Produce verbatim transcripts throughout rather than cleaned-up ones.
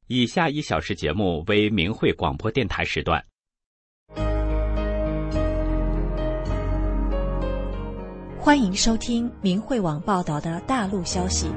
以下一小时节目为明慧广播电台时段。 欢迎收听明慧网报道的大陆消息。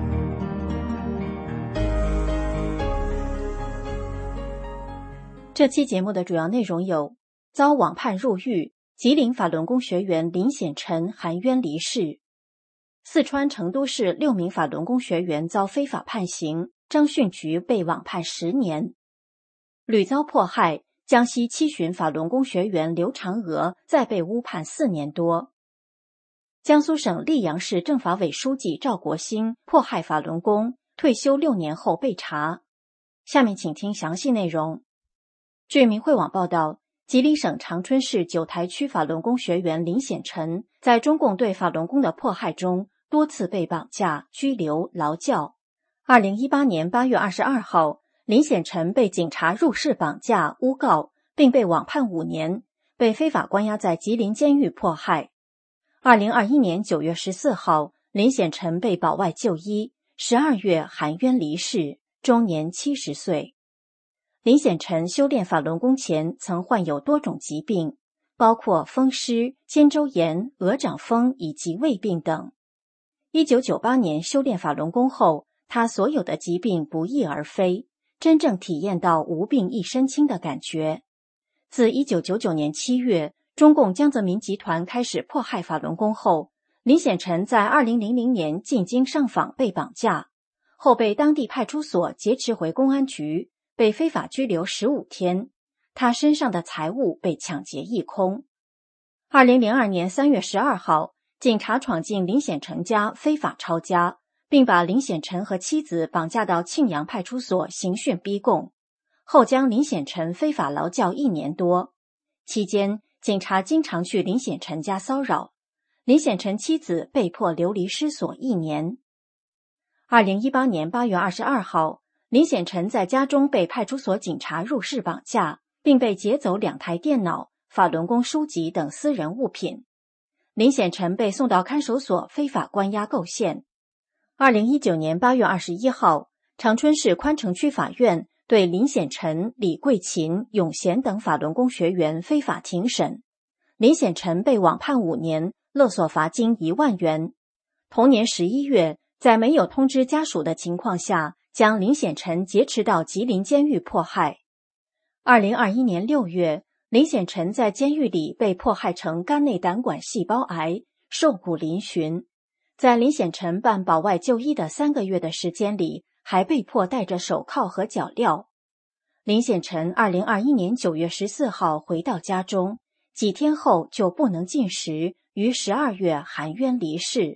这期节目的主要内容有：遭网判入狱，吉林法轮功学员林显辰含冤离世；四川成都市六名法轮功学员遭非法判刑，张训局被网判十年；屡遭迫害，江西七旬法轮功学员刘长娥再被诬判四年多；江苏省溧阳市政法委书记赵国兴迫害法轮功，退休六年后被查。下面请听详细内容。据明慧网报道，吉林省长春市九台区法轮功学员林显辰在中共对法轮功的迫害中多次被绑架、拘留、劳教。二零一八年八月二十二号，林显辰被警察入室绑架、诬告，并被网判五年，被非法关押在吉林监狱迫害。二零二一年九月十四号，林显辰被保外就医，十二月含冤离世，终年七十岁。林显辰修炼法轮功前曾患有多种疾病，包括风湿、肩周炎、鹅掌风以及胃病等。一九九八年修炼法轮功后，他所有的疾病不翼而飞，真正体验到无病一身轻的感觉。自一九九九年七月，中共江泽民集团开始迫害法轮功后，林显辰在二零零零年进京上访被绑架，后被当地派出所劫持回公安局，被非法拘留十五天，他身上的财物被抢劫一空。二零零二年三月十二号，警察闯进林显辰家非法抄家，并把林显辰和妻子绑架到庆阳派出所刑讯逼供，后将林显辰非法劳教一年多。期间，警察经常去林显辰家骚扰，林显辰妻子被迫流离失所一年。二零一八年八月二十二号，林显辰在家中被派出所警察入室绑架，并被劫走两台电脑、法轮功书籍等私人物品。林显辰被送到看守所非法关押构陷。二零一九年八月二十一号，长春市宽城区法院对林显辰、李桂琴、永贤等法轮功学员非法庭审，林显辰被网判五年，勒索罚金一万元。同年十一月，在没有通知家属的情况下，将林显辰劫持到吉林监狱迫害。二零二一年六月，林显辰在监狱里被迫害成肝内胆管细胞癌，瘦骨嶙峋。在林显辰办保外就医的三个月的时间里，还被迫戴着手铐和脚镣。林显辰二零二一年九月十四号回到家中，几天后就不能进食，于十二月含冤离世。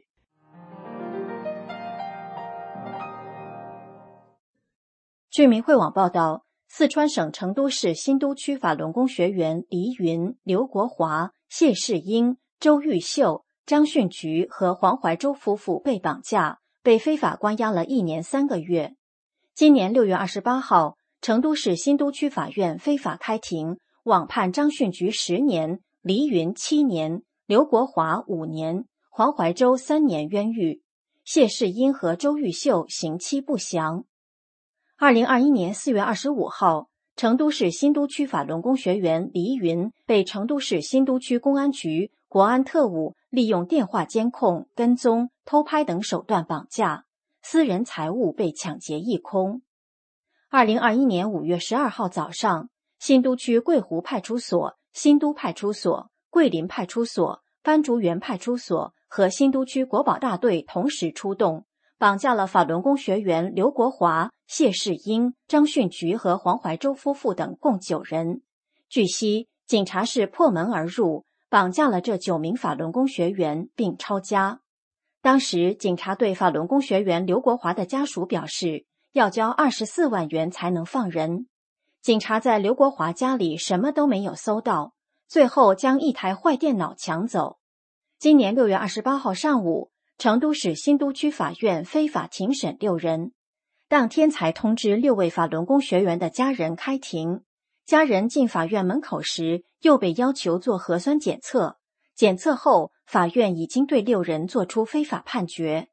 据明慧网报道，四川省成都市新都区法轮功学员黎云、刘国华、谢世英、周玉秀、张训局和黄怀洲夫妇被绑架，被非法关押了一年三个月。今年六月二十八号，成都市新都区法院非法开庭，网判张训局十年、黎云七年、刘国华五年、黄怀洲三年冤狱，谢世英和周玉秀刑期不详。二零二一年四月二十五号，成都市新都区法轮功学员黎云被成都市新都区公安局国安特务利用电话监控、跟踪、偷拍等手段绑架，私人财物被抢劫一空。二零二一年五月十二号早上，新都区桂湖派出所、新都派出所、桂林派出所、番竹园派出所和新都区国保大队同时出动，绑架了法轮功学员刘国华、谢世英、张训局和黄怀洲夫妇等共九人。据悉，警察是破门而入，绑架了这九名法轮功学员并抄家。当时，警察对法轮功学员刘国华的家属表示，要交二十四万元才能放人。警察在刘国华家里什么都没有搜到，最后将一台坏电脑抢走。今年六月二十八号上午，成都市新都区法院非法庭审六人，当天才通知六位法轮功学员的家人开庭。家人进法院门口时，又被要求做核酸检测，检测后，法院已经对六人作出非法判决。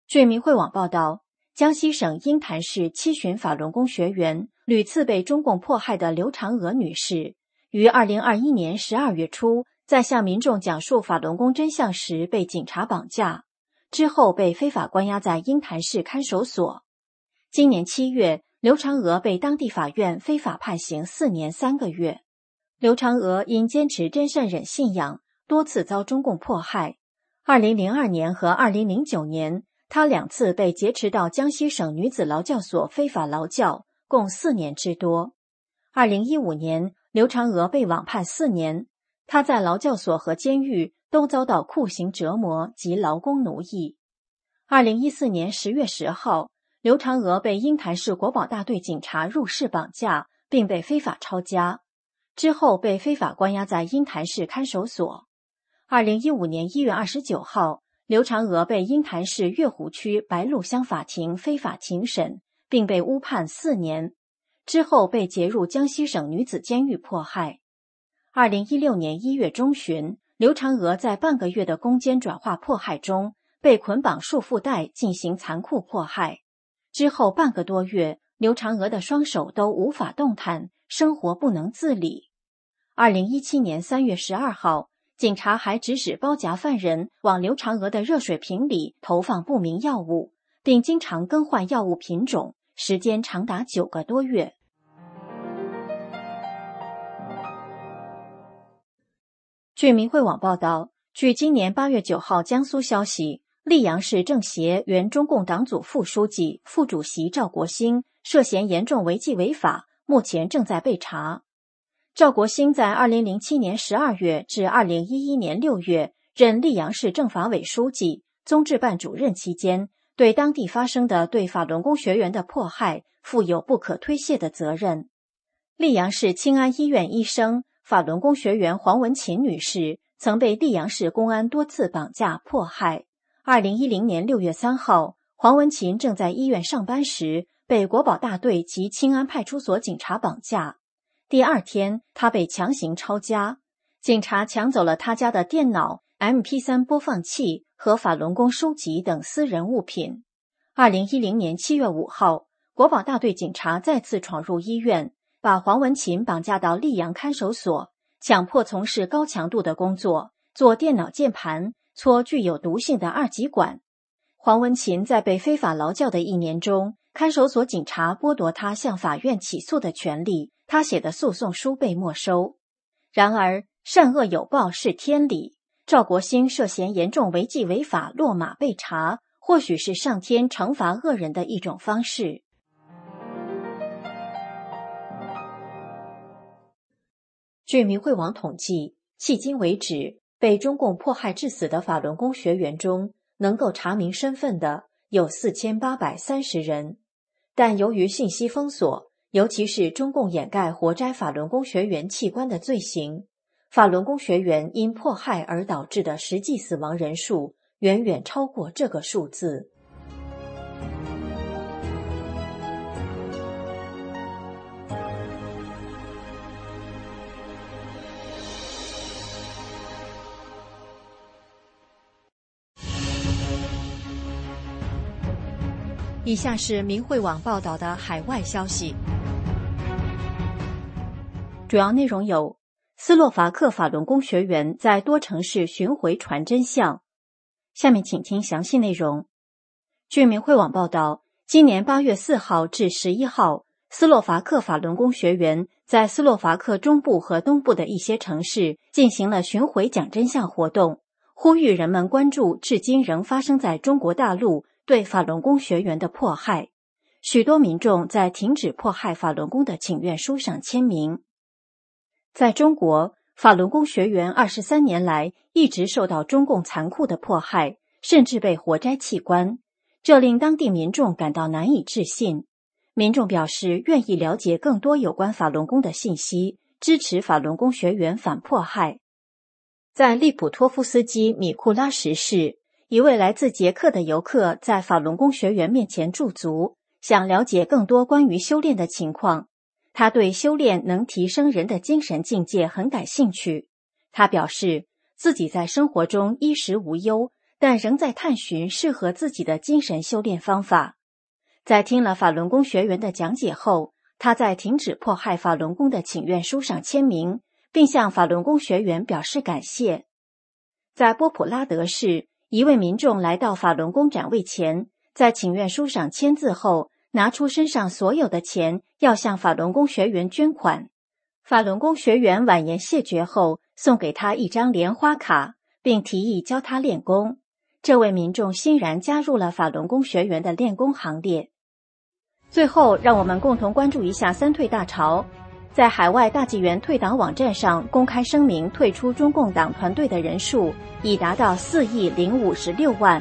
据明慧网报道，江西省鹰潭市七旬法轮功学员、屡次被中共迫害的刘长娥女士，于二零二一年十二月初在向民众讲述法轮功真相时被警察绑架，之后被非法关押在鹰潭市看守所。今年七月，刘长娥被当地法院非法判刑四年三个月。刘长娥因坚持真善忍信仰，多次遭中共迫害。二零零二年和二零零九年，她两次被劫持到江西省女子劳教所非法劳教，共四年之多。二零一五年，刘长娥被网判四年，她在劳教所和监狱都遭到酷刑折磨及劳工奴役。二零一四年十月十号，刘长娥被鹰潭市国保大队警察入室绑架，并被非法抄家，之后被非法关押在鹰潭市看守所。二零一五年一月二十九号，刘长娥被鹰潭市月湖区白鹿乡法庭非法庭审，并被误判四年，之后被劫入江西省女子监狱迫害。二零一六年一月中旬，刘长娥在半个月的攻坚转化迫害中，被捆绑束缚带进行残酷迫害。之后半个多月，刘长娥的双手都无法动弹，生活不能自理。二零一七年三月十二号，警察还指使包夹犯人往刘长娥的热水瓶里投放不明药物，并经常更换药物品种，时间长达九个多月。据明慧网报道，据今年八月九号江苏消息，溧阳市政协原中共党组副书记、副主席赵国兴涉嫌严重违纪违法，目前正在被查。赵国兴在二零零七年十二月至二零一一年六月任溧阳市政法委书记、综治办主任期间，对当地发生的对法轮功学员的迫害负有不可推卸的责任。溧阳市清安医院医生、法轮功学员黄文琴女士曾被溧阳市公安多次绑架迫害。二零一零年六月三号，黄文琴正在医院上班时，被国保大队及清安派出所警察绑架。第二天，他被强行抄家，警察抢走了他家的电脑、M P 三 播放器和法轮功书籍等私人物品。二零一零年七月五号，国保大队警察再次闯入医院，把黄文琴绑架到溧阳看守所，强迫从事高强度的工作，做电脑键盘，搓具有毒性的二极管。黄文琴在被非法劳教的一年中，看守所警察剥夺他向法院起诉的权利，他写的诉讼书被没收。然而，善恶有报是天理，赵国兴涉嫌严重违纪违法落马被查，或许是上天惩罚恶人的一种方式。据明慧网统计，迄今为止，被中共迫害致死的法轮功学员中，能够查明身份的有四千八百三十人，但由于信息封锁，尤其是中共掩盖活摘法轮功学员器官的罪行，法轮功学员因迫害而导致的实际死亡人数远远超过这个数字。以下是明慧网报道的海外消息，主要内容有：斯洛伐克法轮功学员在多城市巡回传真相。下面请听详细内容。据明慧网报道，今年八月四号至十一号，斯洛伐克法轮功学员在斯洛伐克中部和东部的一些城市进行了巡回讲真相活动，呼吁人们关注至今仍发生在中国大陆对法轮功学员的迫害。许多民众在停止迫害法轮功的请愿书上签名。在中国，法轮功学员二十三年来一直受到中共残酷的迫害，甚至被活摘器官，这令当地民众感到难以置信。民众表示愿意了解更多有关法轮功的信息，支持法轮功学员反迫害。在利普托夫斯基米库拉什市，一位来自捷克的游客在法轮功学员面前驻足，想了解更多关于修炼的情况。他对修炼能提升人的精神境界很感兴趣。他表示，自己在生活中衣食无忧， 但仍在探寻适合自己的精神修炼方法。在听了法轮功学员的讲解后，他在停止迫害法轮功的请愿书上签名，并向法轮功学员表示感谢。在波普拉德市，一位民众来到法轮功展位前，在请愿书上签字后，拿出身上所有的钱要向法轮功学员捐款。法轮功学员婉言谢绝后，送给他一张莲花卡，并提议教他练功。这位民众欣然加入了法轮功学员的练功行列。最后，让我们共同关注一下三退大潮。在海外大纪元退党网站上公开声明退出中共党团队的人数已达到四亿零五十六万。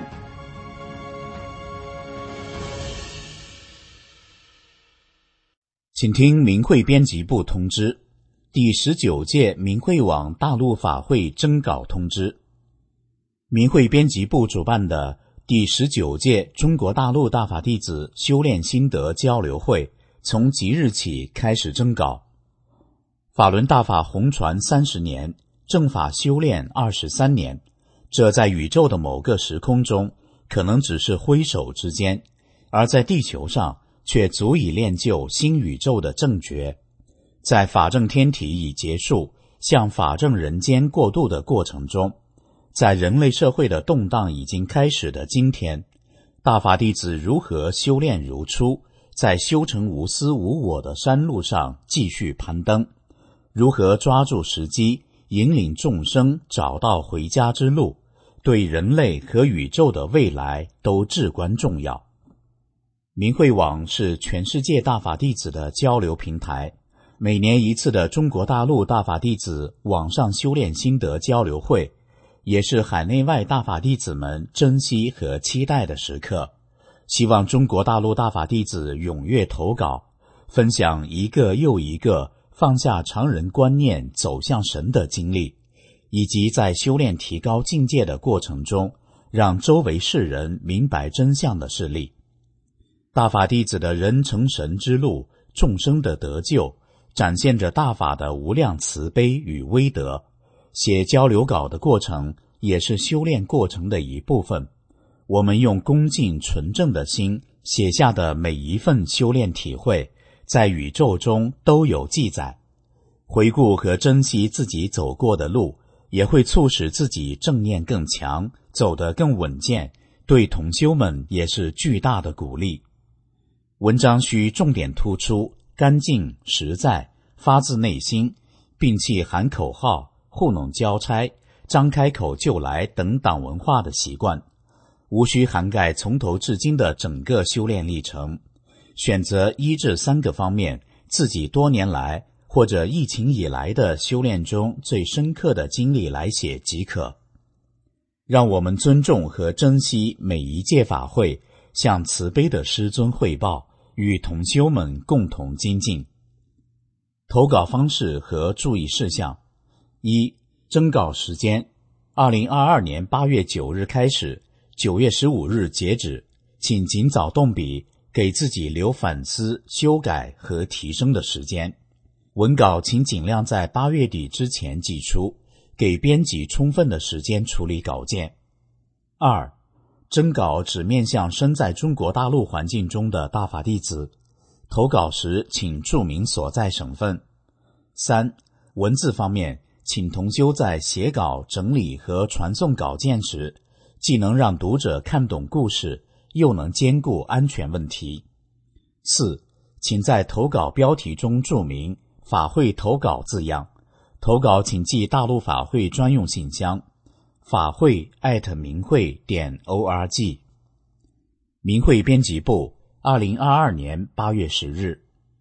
请听明慧编辑部通知：第十九届明慧网大陆法会征稿通知。明慧编辑部主办的第十九届中国大陆大法弟子修炼心得交流会从即日起开始征稿。法轮大法红传三十年，正法修炼二十三年，这在宇宙的某个时空中可能只是挥手之间，而在地球上却足以练就新宇宙的正觉。在法正天体已结束向法正人间过渡的过程中，在人类社会的动荡已经开始的今天，大法弟子如何修炼如初，在修成无私无我的山路上继续攀登，如何抓住时机引领众生找到回家之路，对人类和宇宙的未来都至关重要。明慧网是全世界大法弟子的交流平台，每年一次的中国大陆大法弟子网上修炼心得交流会，也是海内外大法弟子们珍惜和期待的时刻。希望中国大陆大法弟子踊跃投稿，分享一个又一个放下常人观念走向神的经历，以及在修炼提高境界的过程中让周围世人明白真相的事例。大法弟子的人成神之路，众生的得救，展现着大法的无量慈悲与威德。写交流稿的过程也是修炼过程的一部分，我们用恭敬纯正的心写下的每一份修炼体会，在宇宙中都有记载。回顾和珍惜自己走过的路，也会促使自己正念更强，走得更稳健，对同修们也是巨大的鼓励。文章需重点突出干净、实在、发自内心，摒弃喊口号、糊弄交差、张开口就来等党文化的习惯，无需涵盖从头至今的整个修炼历程，选择一至三个方面自己多年来或者疫情以来的修炼中最深刻的经历来写即可。让我们尊重和珍惜每一届法会，向慈悲的师尊汇报，与同修们共同精进。投稿方式和注意事项：一、征稿时间二零二二年八月九日开始，九月十五日截止，请尽早动笔，给自己留反思、修改和提升的时间。文稿请尽量在八月底之前寄出，给编辑充分的时间处理稿件。二、征稿只面向身在中国大陆环境中的大法弟子，投稿时请注明所在省份。三、文字方面，请同修在写稿、整理和传送稿件时，既能让读者看懂故事，又能兼顾安全问题。四、请在投稿标题中注明法会投稿字样，投稿请寄大陆法会专用信箱，法会艾特明慧点 org。 明慧编辑部，二零二二年八月十日。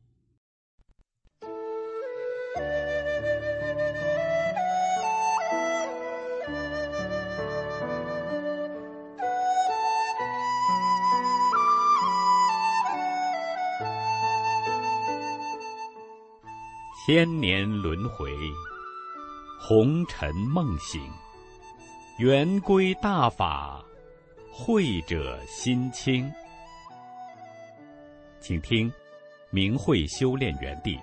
千年轮回，红尘梦醒，圆归大法，慧者心清。请听明慧修炼园地。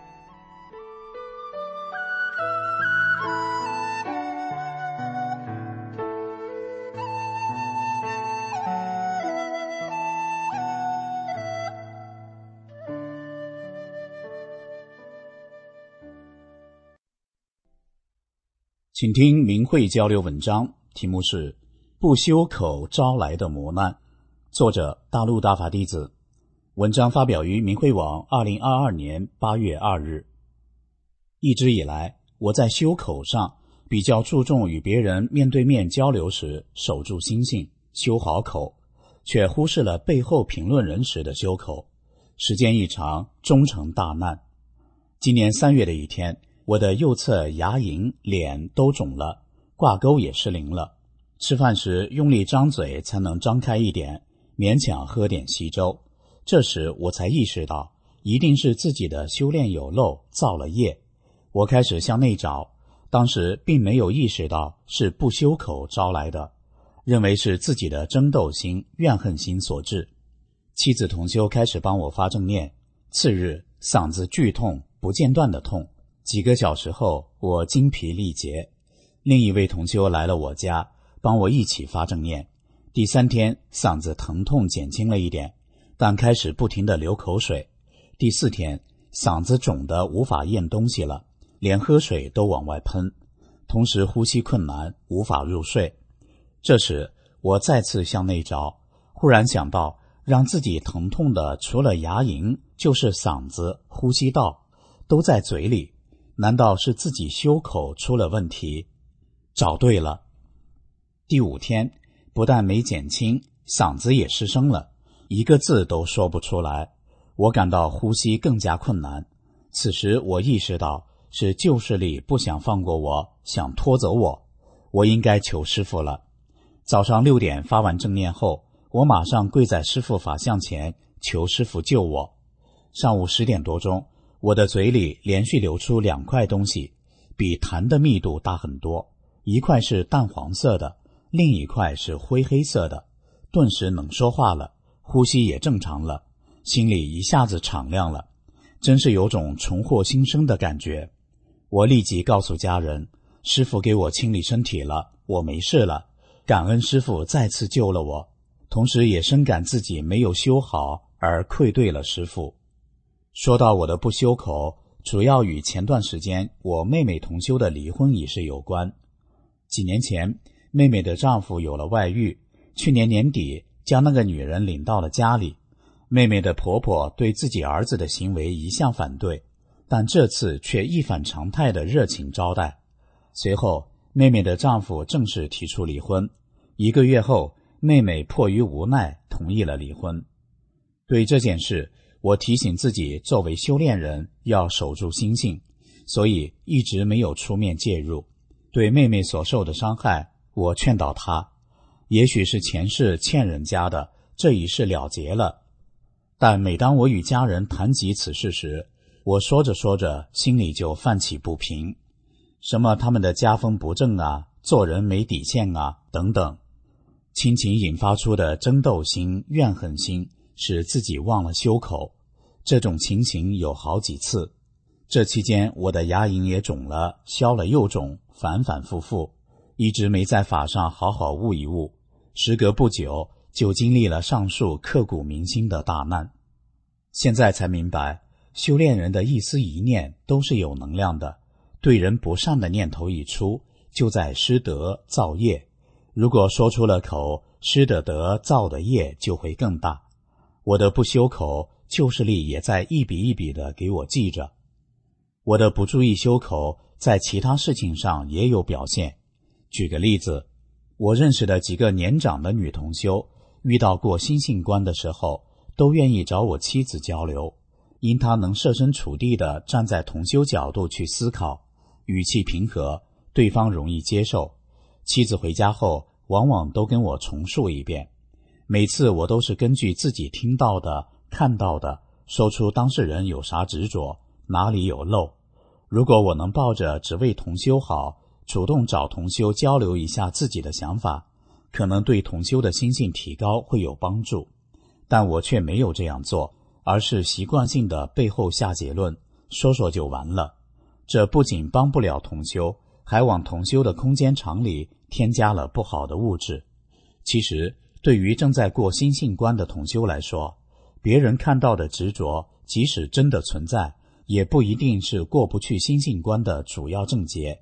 请听明慧交流文章，题目是不修口招来的磨难，作者大陆大法弟子。文章发表于明慧网二零二二年八月二日。一直以来，我在修口上比较注重与别人面对面交流时守住心性，修好口，却忽视了背后评论人时的修口。时间一长，终成大难。今年三月的一天，我的右侧牙龈、脸都肿了，挂钩也失灵了。吃饭时用力张嘴才能张开一点，勉强喝点稀粥。这时我才意识到，一定是自己的修炼有漏，造了业。我开始向内找，当时并没有意识到是不修口招来的，认为是自己的争斗心、怨恨心所致。妻子同修开始帮我发正念，次日嗓子剧痛，不间断的痛，几个小时后我精疲力竭。另一位同修来了我家，帮我一起发正念。第三天嗓子疼痛减轻了一点，但开始不停地流口水。第四天嗓子肿得无法咽东西了，连喝水都往外喷，同时呼吸困难，无法入睡。这时我再次向内找，忽然想到让自己疼痛的除了牙龈就是嗓子、呼吸道，都在嘴里，难道是自己修口出了问题？找对了。第五天不但没减轻，嗓子也失声了，一个字都说不出来，我感到呼吸更加困难。此时我意识到是旧势力不想放过我，想拖走我，我应该求师父了。早上六点发完正念后，我马上跪在师父法像前，求师父救我。上午十点多钟，我的嘴里连续流出两块东西，比痰的密度大很多，一块是淡黄色的，另一块是灰黑色的，顿时能说话了，呼吸也正常了，心里一下子敞亮了，真是有种重获新生的感觉。我立即告诉家人，师父给我清理身体了，我没事了，感恩师父再次救了我，同时也深感自己没有修好而愧对了师父。说到我的不修口，主要与前段时间我妹妹同修的离婚一事有关。几年前，妹妹的丈夫有了外遇，去年年底将那个女人领到了家里。妹妹的婆婆对自己儿子的行为一向反对，但这次却一反常态的热情招待。随后，妹妹的丈夫正式提出离婚。一个月后，妹妹迫于无奈同意了离婚。对这件事，我提醒自己作为修炼人要守住心性，所以一直没有出面介入。对妹妹所受的伤害，我劝导她，也许是前世欠人家的，这一世了结了。但每当我与家人谈及此事时，我说着说着心里就泛起不平，什么他们的家风不正啊，做人没底线啊等等。亲情引发出的争斗心、怨恨心使自己忘了修口，这种情形有好几次。这期间我的牙龈也肿了，消了又肿，反反复复，一直没在法上好好悟一悟。时隔不久，就经历了上述刻骨铭心的大难。现在才明白，修炼人的一丝一念都是有能量的，对人不善的念头一出，就在施德造业。如果说出了口，施的德造的业就会更大。我的不修口，旧势力也在一笔一笔的给我记着。我的不注意修口，在其他事情上也有表现。举个例子，我认识的几个年长的女同修，遇到过心性关的时候，都愿意找我妻子交流，因她能设身处地地站在同修角度去思考，语气平和，对方容易接受。妻子回家后，往往都跟我重述一遍。每次我都是根据自己听到的、看到的，说出当事人有啥执着，哪里有漏。如果我能抱着只为同修好，主动找同修交流一下自己的想法，可能对同修的心性提高会有帮助。但我却没有这样做，而是习惯性的背后下结论，说说就完了。这不仅帮不了同修，还往同修的空间场里添加了不好的物质。其实对于正在过心性关的同修来说，别人看到的执着，即使真的存在，也不一定是过不去心性关的主要症结。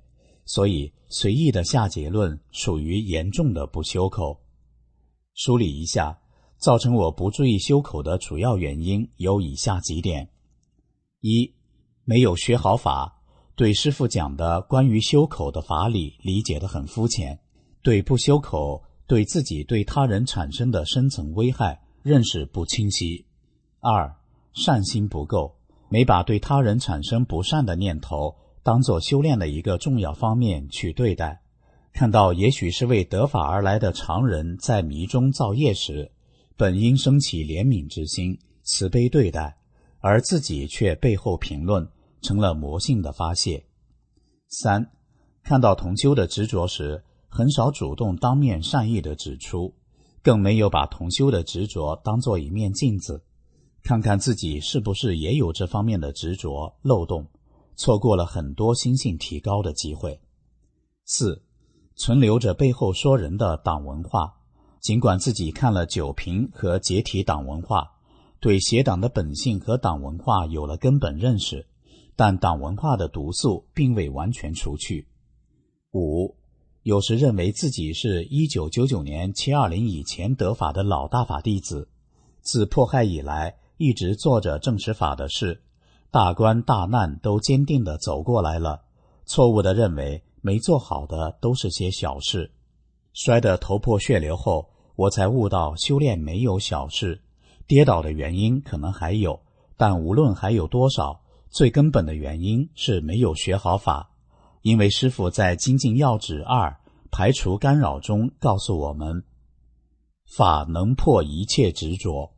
所以随意的下结论属于严重的不修口。梳理一下，造成我不注意修口的主要原因有以下几点：一、没有学好法，对师父讲的关于修口的法理理解得很肤浅，对不修口对自己对他人产生的深层危害认识不清晰。二、善心不够，没把对他人产生不善的念头当作修炼的一个重要方面去对待，看到也许是为得法而来的常人在迷中造业时，本应升起怜悯之心，慈悲对待，而自己却背后评论，成了魔性的发泄。三、看到同修的执着时，很少主动当面善意地指出，更没有把同修的执着当作一面镜子，看看自己是不是也有这方面的执着漏洞，错过了很多心性提高的机会。四、存留着背后说人的党文化，尽管自己看了九评和解体党文化，对邪党的本性和党文化有了根本认识，但党文化的毒素并未完全除去。五、有时认为自己是一九九九年七二零以前得法的老大法弟子，自迫害以来一直做着正实法的事，大关大难都坚定地走过来了，错误地认为没做好的都是些小事。摔得头破血流后，我才悟到修炼没有小事，跌倒的原因可能还有，但无论还有多少，最根本的原因是没有学好法。因为师父在精进要旨二排除干扰中告诉我们，法能破一切执着。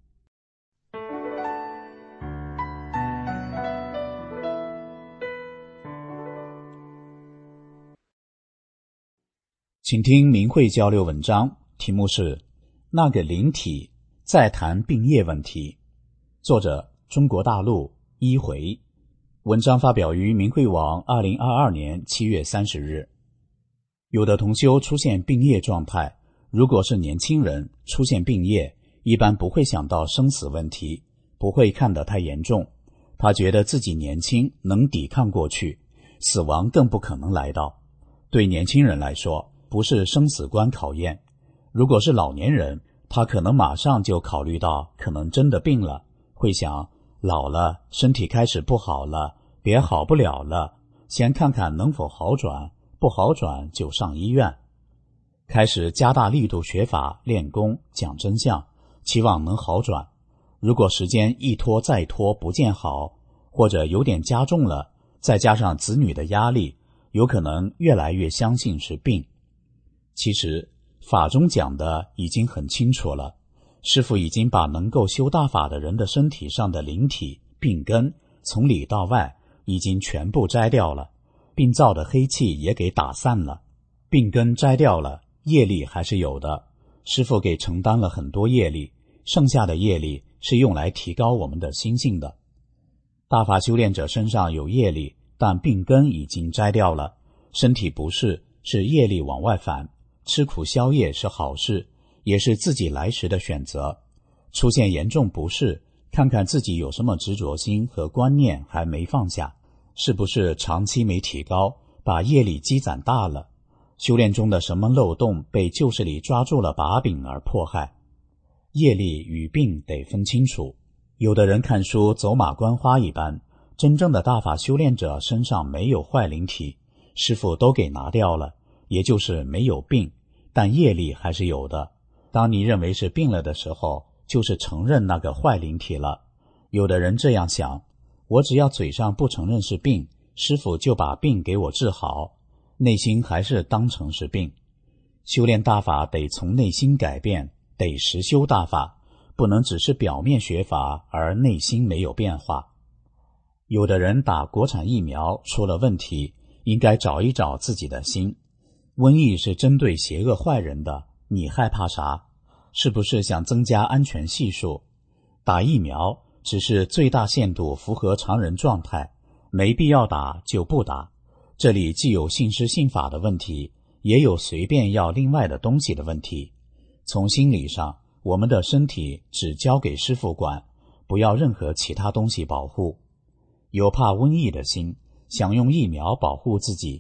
请听明慧交流文章，题目是那个灵体，再谈病业问题，作者中国大陆一回。文章发表于明慧网二零二二年七月三十日。有的同修出现病业状态，如果是年轻人出现病业，一般不会想到生死问题，不会看得太严重，他觉得自己年轻能抵抗过去，死亡更不可能来到。对年轻人来说，不是生死观考验，如果是老年人，他可能马上就考虑到可能真的病了，会想老了，身体开始不好了，别好不了了，先看看能否好转，不好转就上医院。开始加大力度学法练功讲真相，期望能好转。如果时间一拖再拖不见好，或者有点加重了，再加上子女的压力，有可能越来越相信是病。其实法中讲的已经很清楚了，师父已经把能够修大法的人的身体上的灵体病根从里到外已经全部摘掉了，病灶的黑气也给打散了。病根摘掉了，业力还是有的，师父给承担了很多业力，剩下的业力是用来提高我们的心性的。大法修炼者身上有业力，但病根已经摘掉了，身体不适是业力往外返，吃苦消业是好事，也是自己来时的选择。出现严重不适，看看自己有什么执着心和观念还没放下，是不是长期没提高，把业力积攒大了，修炼中的什么漏洞被旧势力抓住了把柄而迫害。业力与病得分清楚，有的人看书走马观花一般，真正的大法修炼者身上没有坏灵体，师父都给拿掉了，也就是没有病，但业力还是有的。当你认为是病了的时候，就是承认那个坏灵体了。有的人这样想，我只要嘴上不承认是病，师父就把病给我治好，内心还是当成是病。修炼大法得从内心改变，得实修大法，不能只是表面学法而内心没有变化。有的人打国产疫苗出了问题，应该找一找自己的心。瘟疫是针对邪恶坏人的，你害怕啥？是不是想增加安全系数？打疫苗只是最大限度符合常人状态，没必要打就不打。这里既有信师信法的问题，也有随便要另外的东西的问题。从心理上，我们的身体只交给师父管，不要任何其他东西保护。有怕瘟疫的心，想用疫苗保护自己，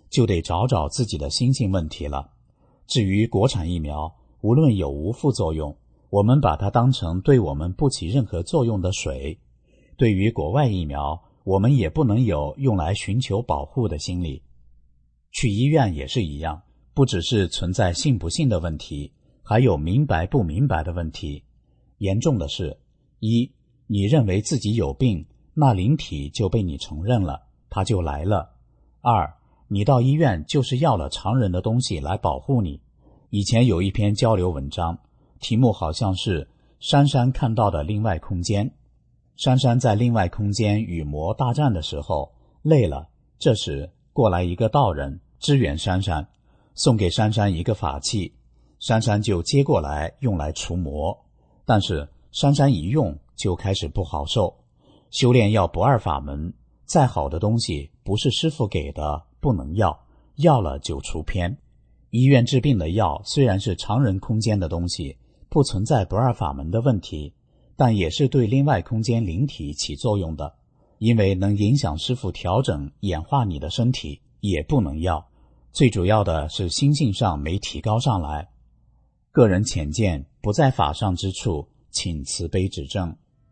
就得找找自己的心性问题了。至于国产疫苗，无论有无副作用，我们把它当成对我们不起任何作用的水。对于国外疫苗，我们也不能有用来寻求保护的心理。去医院也是一样，不只是存在信不信的问题，还有明白不明白的问题。严重的是，一，你认为自己有病，那灵体就被你承认了，它就来了。二，你到医院就是要了常人的东西来保护你。以前有一篇交流文章，题目好像是珊珊看到的另外空间。珊珊在另外空间与魔大战的时候累了，这时过来一个道人支援珊珊，送给珊珊一个法器，珊珊就接过来用来除魔。但是珊珊一用就开始不好受。修炼要不二法门，再好的东西不是师父给的不能要，要了就出偏。医院治病的药虽然是常人空间的东西，不存在不二法门的问题，但也是对另外空间灵体起作用的，因为能影响师父调整演化你的身体，也不能要。最主要的是心性上没提高上来。个人浅见不在法上之处，请慈悲指正。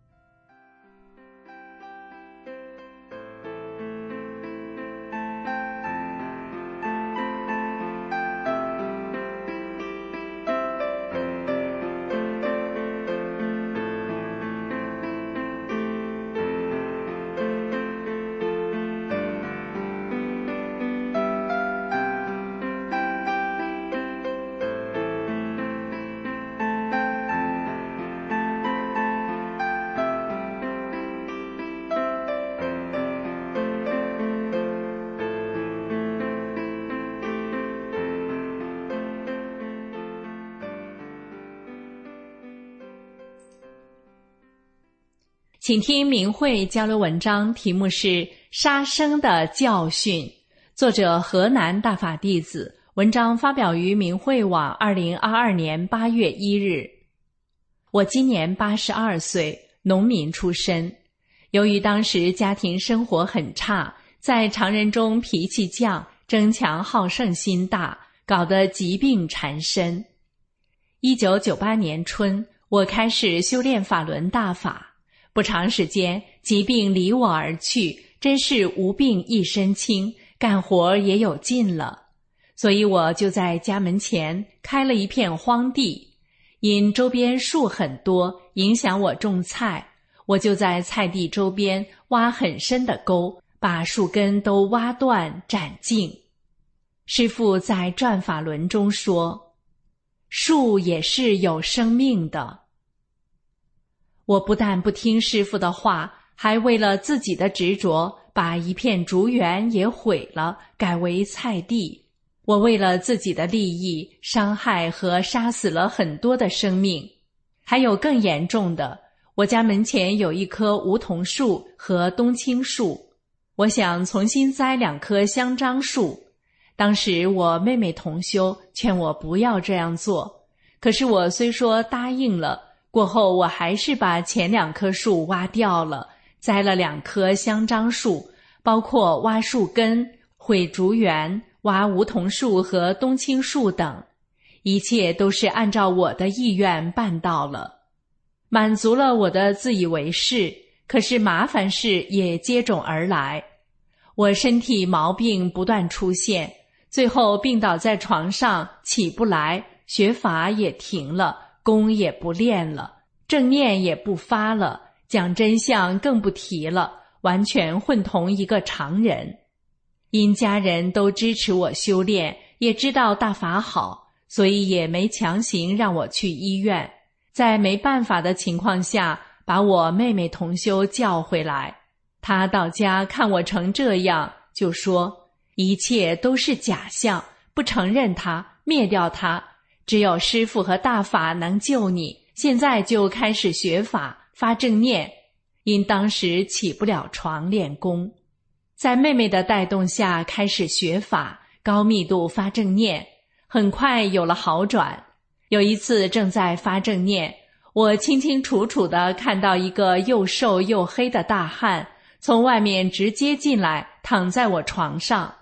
请听明慧交流文章，题目是《杀生的教训》，作者河南大法弟子，文章发表于明慧网二零二二年八月一日。我今年八十二岁，农民出身。由于当时家庭生活很差，在常人中脾气犟，争强好胜心大，搞得疾病缠身。一九九八年春，我开始修炼法轮大法。不长时间，疾病离我而去，真是无病一身轻，干活也有劲了。所以我就在家门前开了一片荒地，因周边树很多，影响我种菜，我就在菜地周边挖很深的沟，把树根都挖断斩尽。师父在转法轮中说，树也是有生命的。我不但不听师父的话，还为了自己的执着，把一片竹园也毁了，改为菜地。我为了自己的利益，伤害和杀死了很多的生命。还有更严重的，我家门前有一棵梧桐树和冬青树，我想重新栽两棵香樟树。当时我妹妹同修劝我不要这样做，可是我虽说答应了，过后我还是把前两棵树挖掉了，栽了两棵香樟树，包括挖树根、毁竹园、挖梧桐树和冬青树等，一切都是按照我的意愿办到了，满足了我的自以为是。可是麻烦事也接踵而来，我身体毛病不断出现，最后病倒在床上起不来，学法也停了，功也不练了，正念也不发了，讲真相更不提了，完全混同一个常人。因家人都支持我修炼，也知道大法好，所以也没强行让我去医院。在没办法的情况下，把我妹妹同修叫回来。她到家看我成这样，就说一切都是假象，不承认它，灭掉它，只有师父和大法能救你，现在就开始学法，发正念。因当时起不了床练功，在妹妹的带动下开始学法，高密度发正念，很快有了好转。有一次正在发正念，我清清楚楚地看到一个又瘦又黑的大汉从外面直接进来，躺在我床上。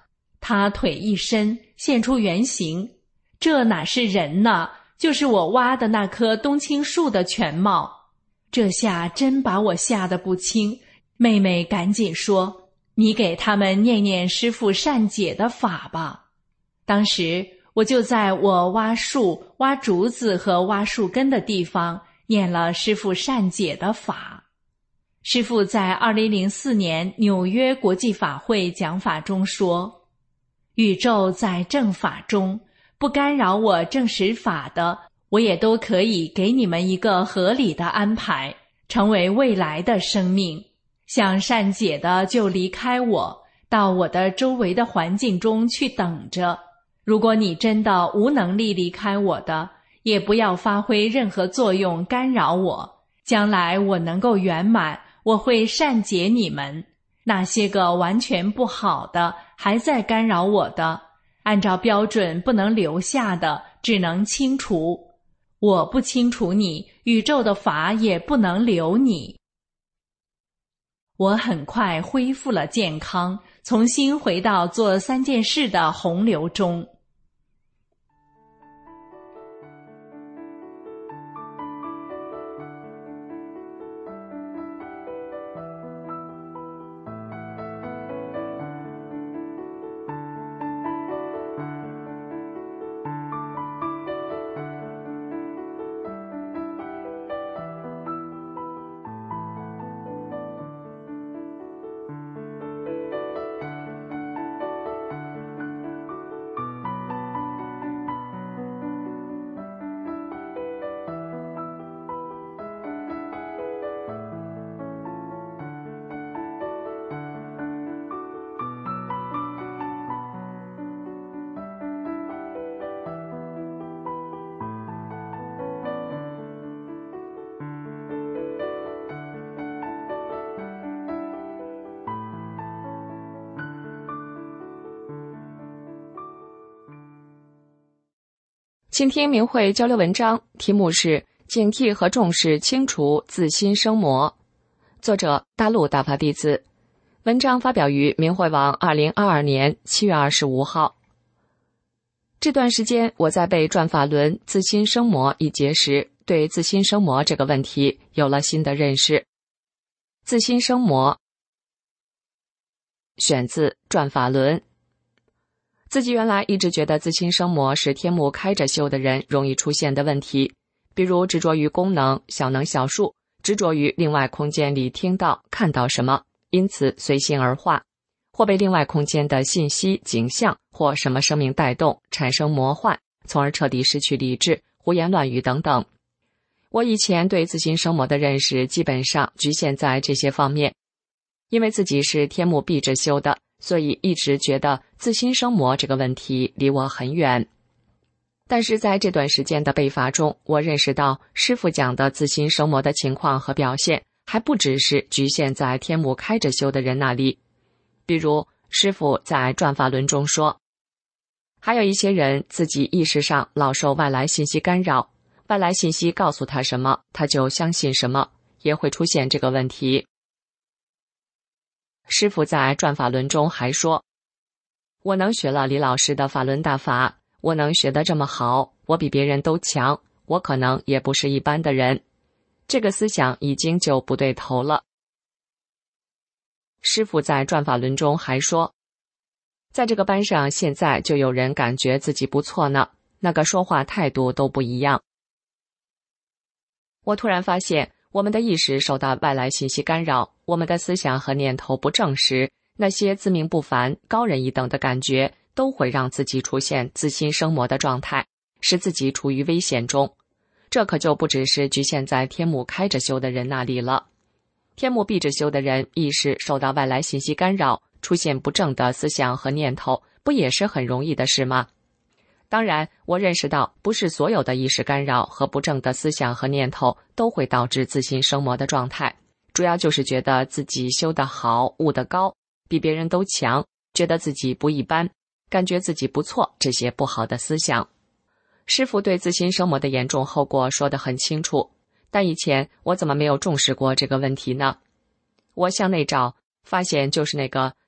他腿一伸，现出原形，这哪是人呢？就是我挖的那棵冬青树的全貌。这下真把我吓得不轻，妹妹赶紧说：“你给他们念念师父善解的法吧。”当时我就在我挖树、挖竹子和挖树根的地方念了师父善解的法。师父在二零零四年纽约国际法会讲法中说：“宇宙在正法中，不干扰我正实法的，我也都可以给你们一个合理的安排，成为未来的生命。想善解的就离开我，到我的周围的环境中去等着。如果你真的无能力离开我的，也不要发挥任何作用干扰我。将来我能够圆满，我会善解你们。那些个完全不好的，还在干扰我的，按照标准不能留下的，只能清除。我不清除你，宇宙的法也不能留你。”我很快恢复了健康，重新回到做三件事的洪流中。 倾听明慧交流文章，题目是警惕和重视清除自心生魔，作者大陆大法弟子。文章发表于明慧网二零二二年七月二十五号。这段时间我在背转法轮自心生魔一节时，对自心生魔这个问题有了新的认识。自心生魔选自转法轮。自己原来一直觉得自心生魔是天目开着修的人容易出现的问题，比如执着于功能、小能小数，执着于另外空间里听到、看到什么，因此随心而化，或被另外空间的信息、景象或什么生命带动，产生魔幻，从而彻底失去理智，胡言乱语等等。我以前对自心生魔的认识基本上局限在这些方面，因为自己是天目闭着修的，所以一直觉得自心生魔这个问题离我很远。但是在这段时间的背法中，我认识到师父讲的自心生魔的情况和表现还不只是局限在天目开着修的人那里。比如师父在转法轮中说，还有一些人自己意识上老受外来信息干扰，外来信息告诉他什么，他就相信什么，也会出现这个问题。师父在转法轮中还说，我能学了李老师的法轮大法，我能学得这么好，我比别人都强，我可能也不是一般的人。这个思想已经就不对头了。师父在转法轮中还说，在这个班上现在就有人感觉自己不错呢，那个说话态度都不一样。我突然发现，我们的意识受到外来信息干扰，我们的思想和念头不正时，那些自命不凡、高人一等的感觉都会让自己出现自心生魔的状态，使自己处于危险中。这可就不只是局限在天目开着修的人那里了。天目闭着修的人意识受到外来信息干扰，出现不正的思想和念头，不也是很容易的事吗？当然，我认识到不是所有的意识干扰和不正的思想和念头都会导致自心生魔的状态，主要就是觉得自己修得好，悟得高，比别人都强，觉得自己不一般，感觉自己不错，这些不好的思想。师父对自心生魔的严重后果说得很清楚，但以前我怎么没有重视过这个问题呢？我向内找，发现就是那个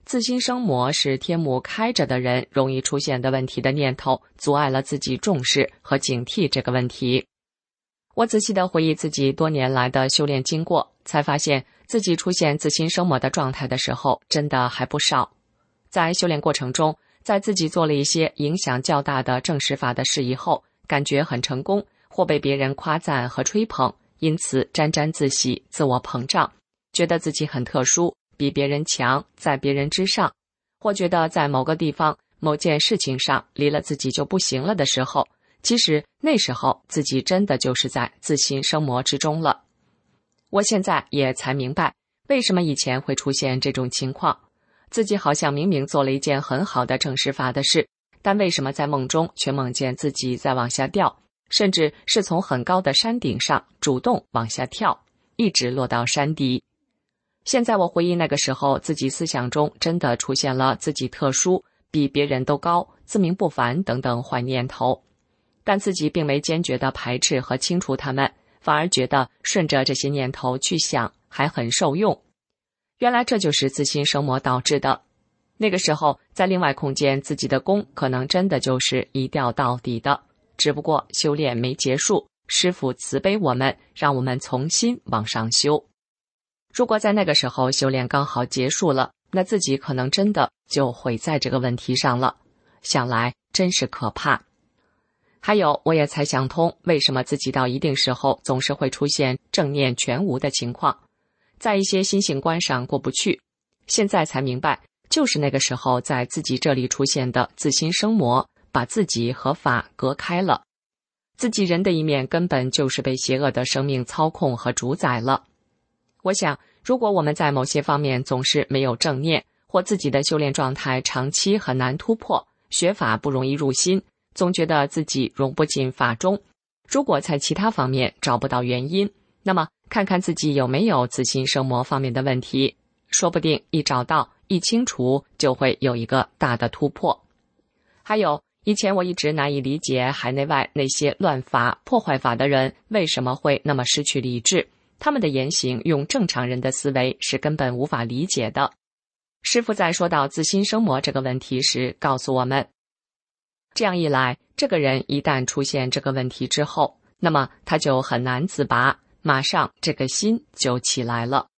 自心生魔是天目开着的人容易出现的问题的念头，阻碍了自己重视和警惕这个问题。我仔细地回忆自己多年来的修炼经过，才发现自己出现自心生魔的状态的时候真的还不少。在修炼过程中，在自己做了一些影响较大的正实法的事以后，感觉很成功，或被别人夸赞和吹捧，因此沾沾自喜，自我膨胀，觉得自己很特殊，比别人强，在别人之上，或觉得在某个地方某件事情上离了自己就不行了的时候，其实那时候自己真的就是在自心生魔之中了。我现在也才明白为什么以前会出现这种情况，自己好像明明做了一件很好的正实法的事，但为什么在梦中却梦见自己在往下掉，甚至是从很高的山顶上主动往下跳，一直落到山底。现在我回忆那个时候，自己思想中真的出现了自己特殊、比别人都高、自命不凡等等坏念头，但自己并没坚决地排斥和清除它们，反而觉得顺着这些念头去想还很受用。原来这就是自心生魔导致的。那个时候在另外空间，自己的功可能真的就是一掉到底的，只不过修炼没结束，师父慈悲我们，让我们重新往上修。如果在那个时候修炼刚好结束了，那自己可能真的就毁在这个问题上了，想来真是可怕。还有，我也才想通为什么自己到一定时候总是会出现正念全无的情况，在一些心性观上过不去。现在才明白，就是那个时候在自己这里出现的自心生魔，把自己和法隔开了。自己人的一面根本就是被邪恶的生命操控和主宰了。我想，如果我们在某些方面总是没有正念，或自己的修炼状态长期很难突破，学法不容易入心，总觉得自己融不进法中，如果在其他方面找不到原因，那么看看自己有没有自心生魔方面的问题，说不定一找到一清除，就会有一个大的突破。还有，以前我一直难以理解海内外那些乱法破坏法的人为什么会那么失去理智，他们的言行用正常人的思维是根本无法理解的。师父在说到自心生魔这个问题时告诉我们，这样一来，这个人一旦出现这个问题之后，那么他就很难自拔，马上这个心就起来了。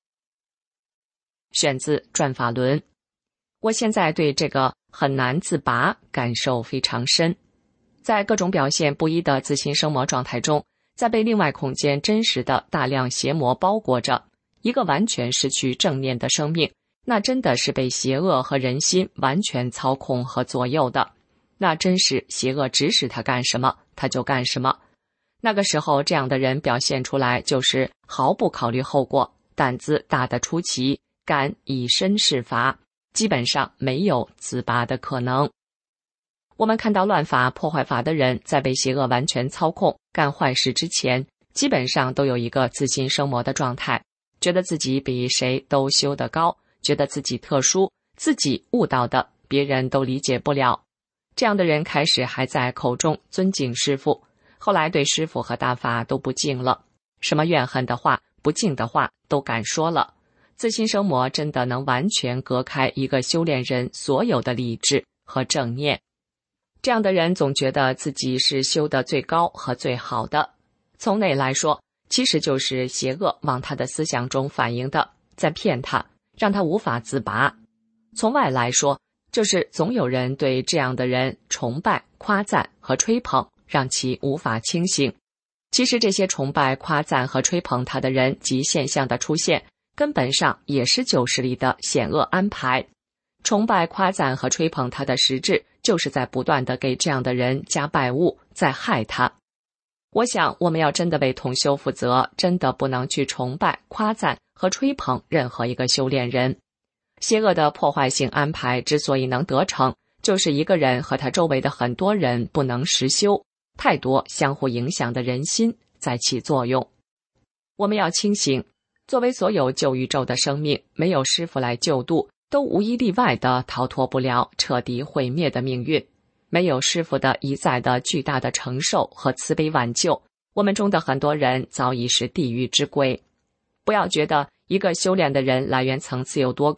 选自《转法轮》。我现在对这个很难自拔感受非常深。在各种表现不一的自心生魔状态中，在被另外空间真实的大量邪魔包裹着，一个完全失去正念的生命，那真的是被邪恶和人心完全操控和左右的，那真是邪恶指使他干什么他就干什么。那个时候这样的人表现出来就是毫不考虑后果，胆子大得出奇，敢以身试法，基本上没有自拔的可能。我们看到乱法破坏法的人在被邪恶完全操控干坏事之前，基本上都有一个自心生魔的状态，觉得自己比谁都修得高，觉得自己特殊，自己悟到的别人都理解不了。这样的人开始还在口中尊敬师父，后来对师父和大法都不敬了，什么怨恨的话不敬的话都敢说了。自心生魔真的能完全隔开一个修炼人所有的理智和正念。这样的人总觉得自己是修得最高和最好的，从内来说，其实就是邪恶往他的思想中反映的，在骗他，让他无法自拔。从外来说，就是总有人对这样的人崇拜、夸赞和吹捧，让其无法清醒。其实这些崇拜、夸赞和吹捧他的人及现象的出现，根本上也是旧势力的险恶安排。崇拜、夸赞和吹捧他的实质，就是在不断地给这样的人加败物，在害他。我想，我们要真的为同修负责，真的不能去崇拜、夸赞和吹捧任何一个修炼人。邪恶的破坏性安排之所以能得逞，就是一个人和他周围的很多人不能实修，太多相互影响的人心在起作用。我们要清醒，作为所有旧宇宙的生命，没有师父来救度，都无一例外地逃脱不了彻底毁灭的命运。没有师父的一再的巨大的承受和慈悲挽救，我们中的很多人早已是地狱之鬼。不要觉得一个修炼的人来源层次有多高，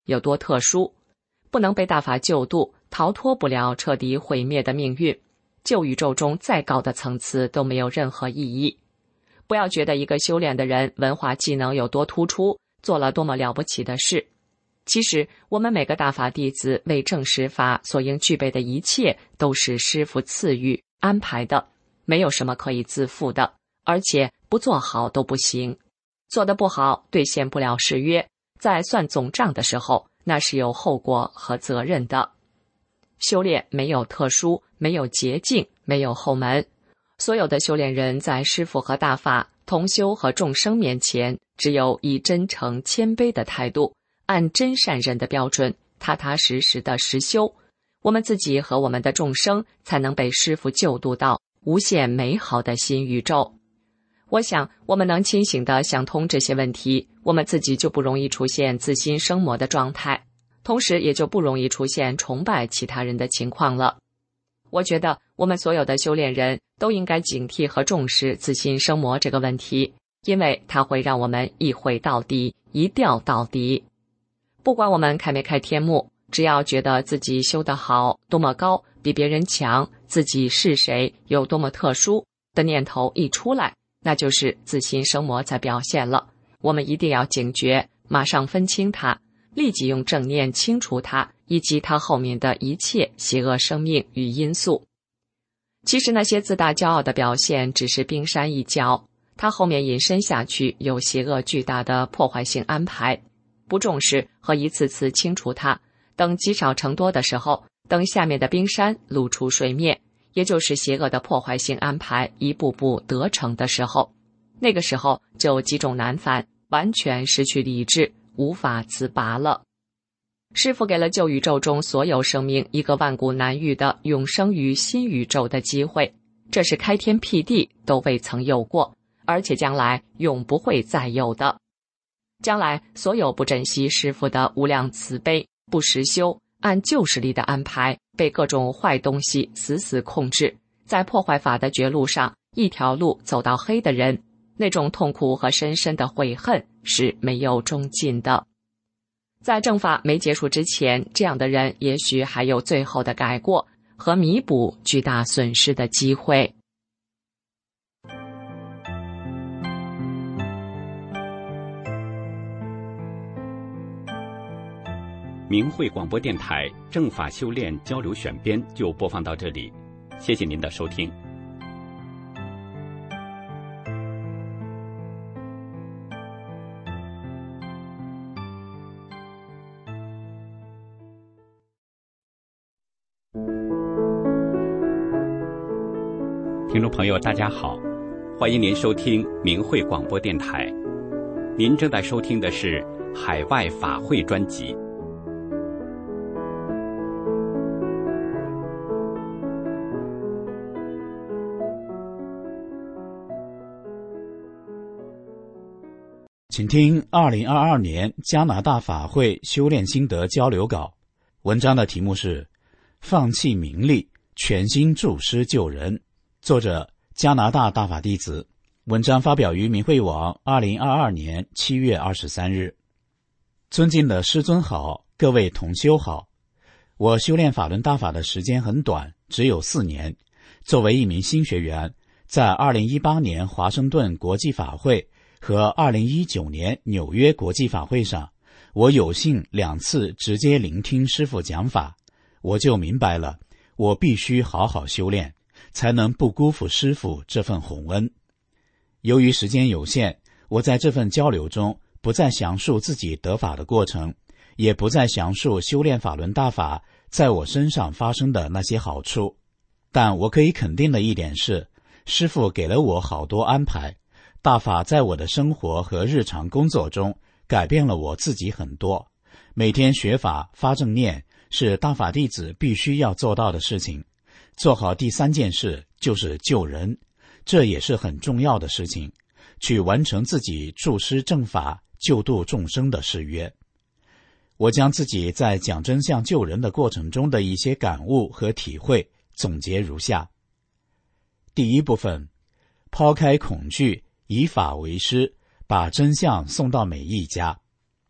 有多特殊，不能被大法救度，逃脱不了彻底毁灭的命运。旧宇宙中再高的层次都没有任何意义。不要觉得一个修炼的人文化技能有多突出，做了多么了不起的事。其实我们每个大法弟子为证实法所应具备的一切都是师父赐予安排的，没有什么可以自负的，而且不做好都不行。做得不好，兑现不了誓约，在算总账的时候，那是有后果和责任的。修炼没有特殊，没有捷径，没有后门。所有的修炼人在师父和大法、同修和众生面前，只有以真诚谦卑的态度，按真善人的标准，踏踏实实的实修，我们自己和我们的众生才能被师父救度到无限美好的新宇宙。我想，我们能清醒地想通这些问题，我们自己就不容易出现自心生魔的状态，同时也就不容易出现崇拜其他人的情况了。我觉得我们所有的修炼人都应该警惕和重视自心生魔这个问题，因为它会让我们一毁到底，一掉到底。不管我们开没开天幕，只要觉得自己修得好，多么高，比别人强，自己是谁，有多么特殊的念头一出来，那就是自心生魔在表现了。我们一定要警觉，马上分清它，立即用正念清除它，以及它后面的一切邪恶生命与因素。其实那些自大骄傲的表现只是冰山一角，它后面引申下去有邪恶巨大的破坏性安排。不重视和一次次清除它，等积少成多的时候，等下面的冰山露出水面，也就是邪恶的破坏性安排一步步得逞的时候，那个时候就积重难返，完全失去理智，无法自拔了。师父给了旧宇宙中所有生命一个万古难遇的永生于新宇宙的机会，这是开天辟地都未曾有过，而且将来永不会再有的。将来所有不珍惜师父的无量慈悲，不实修，按旧势力的安排，被各种坏东西死死控制，在破坏法的绝路上一条路走到黑的人，那种痛苦和深深的悔恨是没有终尽的。在正法没结束之前，这样的人也许还有最后的改过和弥补巨大损失的机会。 明慧广播电台正法修炼交流选编就播放到这里，谢谢您的收听。听众朋友大家好，欢迎您收听明慧广播电台，您正在收听的是海外法会专辑。 请听二零二二年加拿大法会修炼心得交流稿，文章的题目是放弃名利，全心助师救人，作者加拿大大法弟子，文章发表于明慧网二零二二年七月二十三日。尊敬的师尊好，各位同修好。我修炼法轮大法的时间很短，只有四年。作为一名新学员，在二零一八年华盛顿国际法会和二零一九年纽约国际法会上，我有幸两次直接聆听师父讲法，我就明白了，我必须好好修炼，才能不辜负师父这份宏恩。由于时间有限，我在这份交流中不再详述自己得法的过程，也不再详述修炼法轮大法在我身上发生的那些好处。但我可以肯定的一点是，师父给了我好多安排，大法在我的生活和日常工作中改变了我自己很多。每天学法发正念是大法弟子必须要做到的事情，做好第三件事就是救人，这也是很重要的事情，去完成自己助师正法救度众生的誓约。我将自己在讲真相救人的过程中的一些感悟和体会总结如下。第一部分，抛开恐惧，以法为师，把真相送到每一家。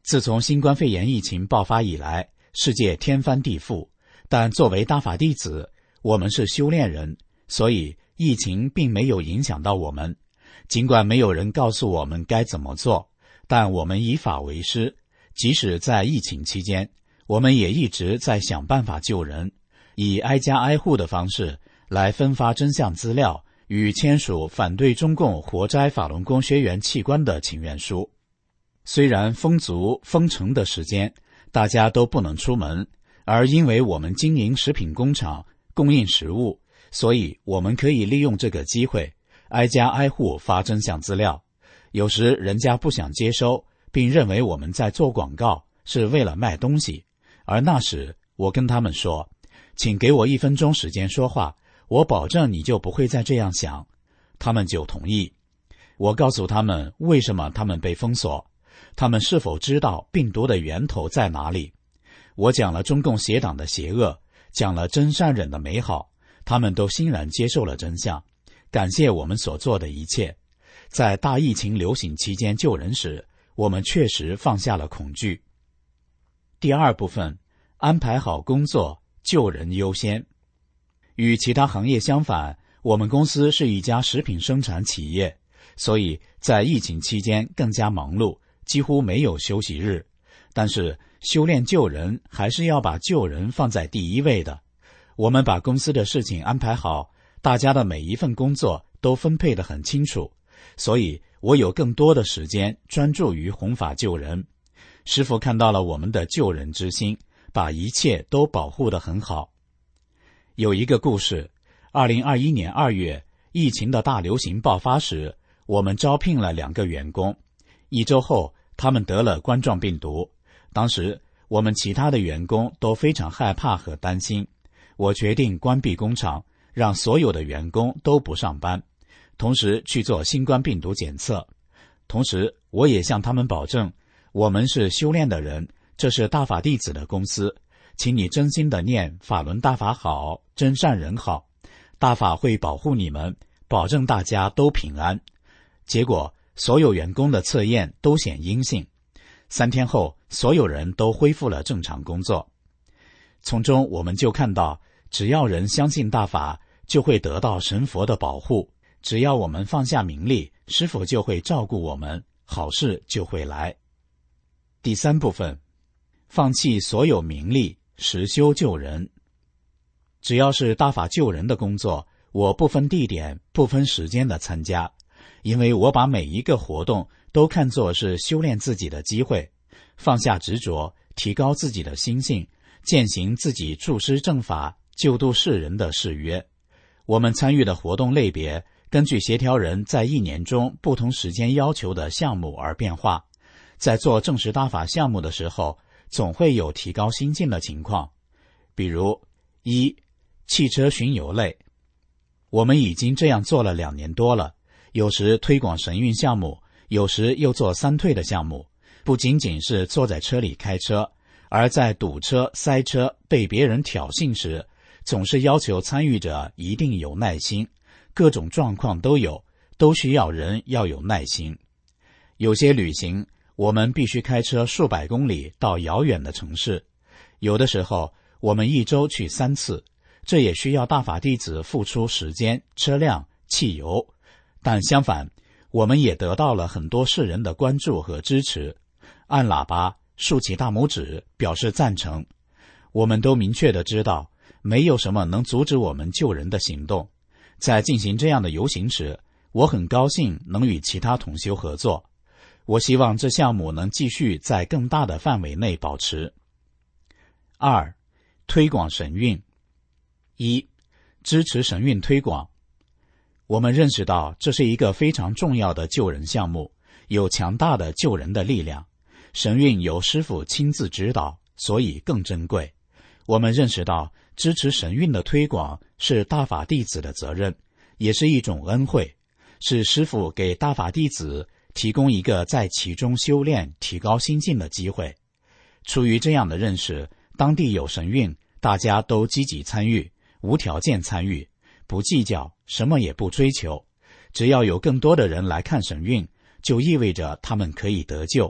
自从新冠肺炎疫情爆发以来，世界天翻地覆，但作为大法弟子，我们是修炼人，所以疫情并没有影响到我们。尽管没有人告诉我们该怎么做，但我们以法为师，即使在疫情期间，我们也一直在想办法救人，以挨家挨户的方式来分发真相资料与签署反对中共活摘法轮功学员器官的请愿书。虽然封足封城的时间大家都不能出门，而因为我们经营食品工厂供应食物，所以我们可以利用这个机会挨家挨户发真相资料。有时人家不想接收，并认为我们在做广告，是为了卖东西，而那时我跟他们说，请给我一分钟时间说话，我保证你就不会再这样想。他们就同意。我告诉他们为什么他们被封锁，他们是否知道病毒的源头在哪里。我讲了中共邪党的邪恶，讲了真善忍的美好，他们都欣然接受了真相，感谢我们所做的一切。在大疫情流行期间救人时，我们确实放下了恐惧。第二部分，安排好工作，救人优先。与其他行业相反，我们公司是一家食品生产企业，所以在疫情期间更加忙碌，几乎没有休息日。但是修炼救人还是要把救人放在第一位的。我们把公司的事情安排好，大家的每一份工作都分配得很清楚，所以我有更多的时间专注于弘法救人。师父看到了我们的救人之心，把一切都保护得很好。有一个故事，二零二一年二月，疫情的大流行爆发时，我们招聘了两个员工，一周后他们得了冠状病毒。当时我们其他的员工都非常害怕和担心，我决定关闭工厂，让所有的员工都不上班，同时去做新冠病毒检测。同时我也向他们保证，我们是修炼的人，这是大法弟子的公司，请你真心的念法轮大法好，真善人好，大法会保护你们，保证大家都平安。结果所有员工的测验都显阴性，三天后所有人都恢复了正常工作。从中我们就看到，只要人相信大法，就会得到神佛的保护，只要我们放下名利，师父就会照顾我们，好事就会来。第三部分，放弃所有名利，实修救人。只要是大法救人的工作，我不分地点不分时间的参加，因为我把每一个活动都看作是修炼自己的机会，放下执着，提高自己的心性，践行自己助师正法救度世人的誓约。我们参与的活动类别根据协调人在一年中不同时间要求的项目而变化。在做正式大法项目的时候，总会有提高心境的情况。比如一，汽车巡游类，我们已经这样做了两年多了，有时推广神运项目，有时又做三退的项目，不仅仅是坐在车里开车，而在堵车、塞车、被别人挑衅时，总是要求参与者一定有耐心，各种状况都有，都需要人要有耐心。有些旅行我们必须开车数百公里到遥远的城市，有的时候我们一周去三次，这也需要大法弟子付出时间、车辆、汽油。但相反，我们也得到了很多世人的关注和支持，按喇叭、竖起大拇指表示赞成。我们都明确地知道，没有什么能阻止我们救人的行动。在进行这样的游行时，我很高兴能与其他同修合作。我希望这项目能继续在更大的范围内保持。二，推广神运。一，支持神运推广。我们认识到这是一个非常重要的救人项目，有强大的救人的力量。神运由师父亲自指导，所以更珍贵。我们认识到支持神运的推广是大法弟子的责任，也是一种恩惠，是师父给大法弟子提供一个在其中修炼、提高心境的机会。出于这样的认识，当地有神运，大家都积极参与，无条件参与，不计较，什么也不追求。只要有更多的人来看神运，就意味着他们可以得救。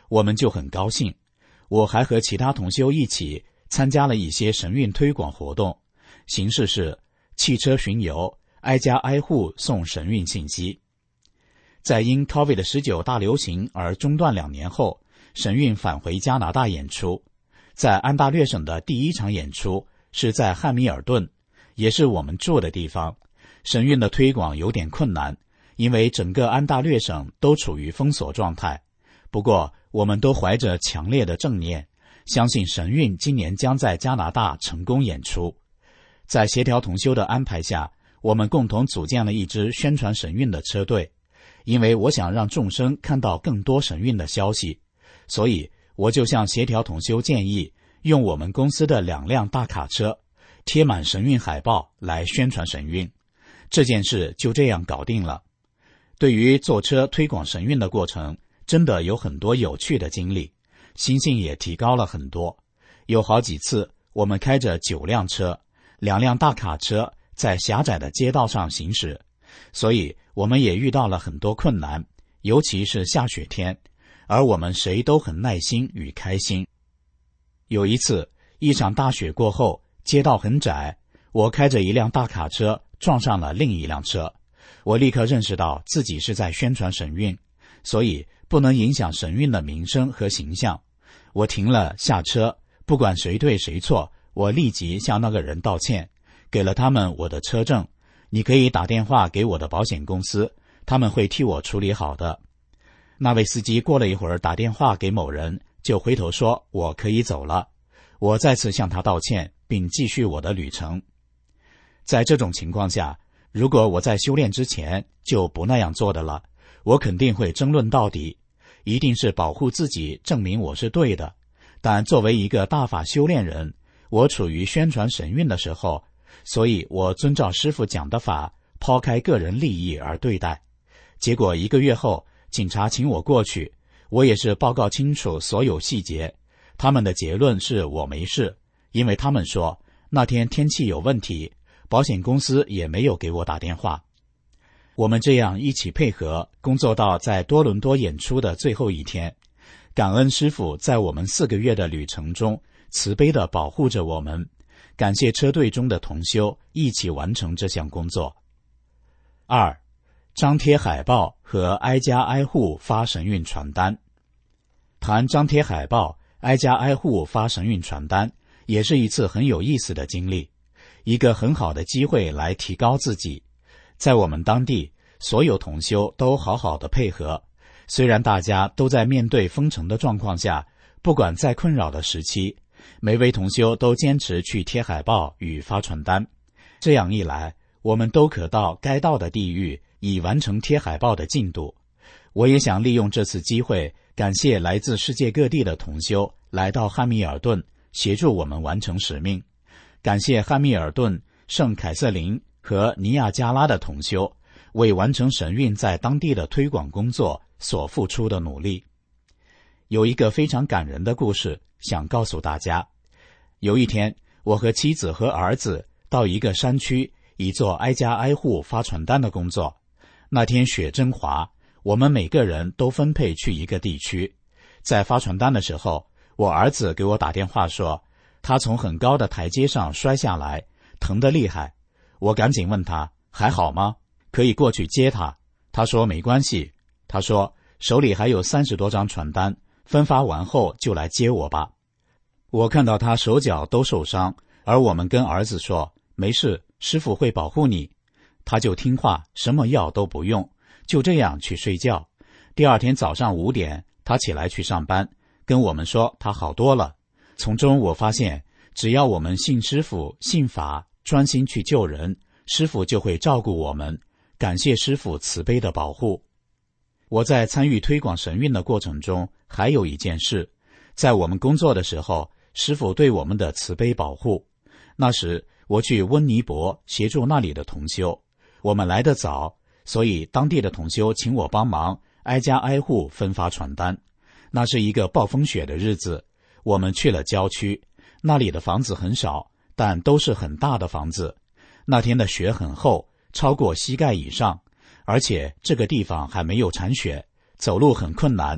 我们就很高兴。我还和其他同修一起参加了一些神运推广活动，形式是汽车巡游，挨家挨户送神运信息。在因 COVID 十九 大流行而中断两年后，神运返回加拿大演出。在安大略省的第一场演出是在汉密尔顿，也是我们住的地方。神运的推广有点困难，因为整个安大略省都处于封锁状态。不过我们都怀着强烈的正念，相信神运今年将在加拿大成功演出。在协调同修的安排下，我们共同组建了一支宣传神运的车队。因为我想让众生看到更多神运的消息，所以我就向协调同修建议，用我们公司的两辆大卡车贴满神运海报来宣传神运。这件事就这样搞定了。对于坐车推广神运的过程，真的有很多有趣的经历，心性也提高了很多。有好几次我们开着九辆车，两辆大卡车在狭窄的街道上行驶，所以我们也遇到了很多困难，尤其是下雪天，而我们谁都很耐心与开心。有一次，一场大雪过后，街道很窄，我开着一辆大卡车撞上了另一辆车。我立刻认识到自己是在宣传神运，所以不能影响神运的名声和形象。我停了下车，不管谁对谁错，我立即向那个人道歉，给了他们我的车证。你可以打电话给我的保险公司，他们会替我处理好的。那位司机过了一会儿打电话给某人，就回头说我可以走了。我再次向他道歉，并继续我的旅程。在这种情况下，如果我在修炼之前就不那样做的了，我肯定会争论到底，一定是保护自己，证明我是对的。但作为一个大法修炼人，我处于宣传神运的时候，所以我遵照师父讲的法，抛开个人利益而对待。结果一个月后，警察请我过去，我也是报告清楚所有细节。他们的结论是我没事，因为他们说那天天气有问题，保险公司也没有给我打电话。我们这样一起配合工作到在多伦多演出的最后一天，感恩师父在我们四个月的旅程中慈悲地保护着我们，感谢车队中的同修一起完成这项工作。二、张贴海报和挨家挨户发神运传单。谈张贴海报、挨家挨户发神运传单，也是一次很有意思的经历，一个很好的机会来提高自己。在我们当地，所有同修都好好的配合，虽然大家都在面对封城的状况下，不管再困扰的时期，每位同修都坚持去贴海报与发传单。这样一来，我们都可到该到的地域，以完成贴海报的进度。我也想利用这次机会，感谢来自世界各地的同修来到汉密尔顿，协助我们完成使命。感谢汉密尔顿、圣凯瑟琳和尼亚加拉的同修为完成神运在当地的推广工作所付出的努力。有一个非常感人的故事想告诉大家。有一天，我和妻子和儿子到一个山区，以做挨家挨户发传单的工作。那天雪真滑，我们每个人都分配去一个地区。在发传单的时候，我儿子给我打电话说，他从很高的台阶上摔下来，疼得厉害。我赶紧问他还好吗？可以过去接他。他说没关系。他说手里还有三十多张传单，分发完后就来接我吧。我看到他手脚都受伤，而我们跟儿子说没事，师父会保护你。他就听话，什么药都不用，就这样去睡觉。第二天早上五点，他起来去上班，跟我们说他好多了。从中我发现，只要我们信师父、信法，专心去救人，师父就会照顾我们。感谢师父慈悲的保护。我在参与推广神运的过程中，还有一件事，在我们工作的时候，师父对我们的慈悲保护。那时我去温尼伯协助那里的同修，我们来得早，所以当地的同修请我帮忙挨家挨户分发传单。那是一个暴风雪的日子，我们去了郊区，那里的房子很少，但都是很大的房子。那天的雪很厚，超过膝盖以上，而且这个地方还没有铲雪，走路很困难。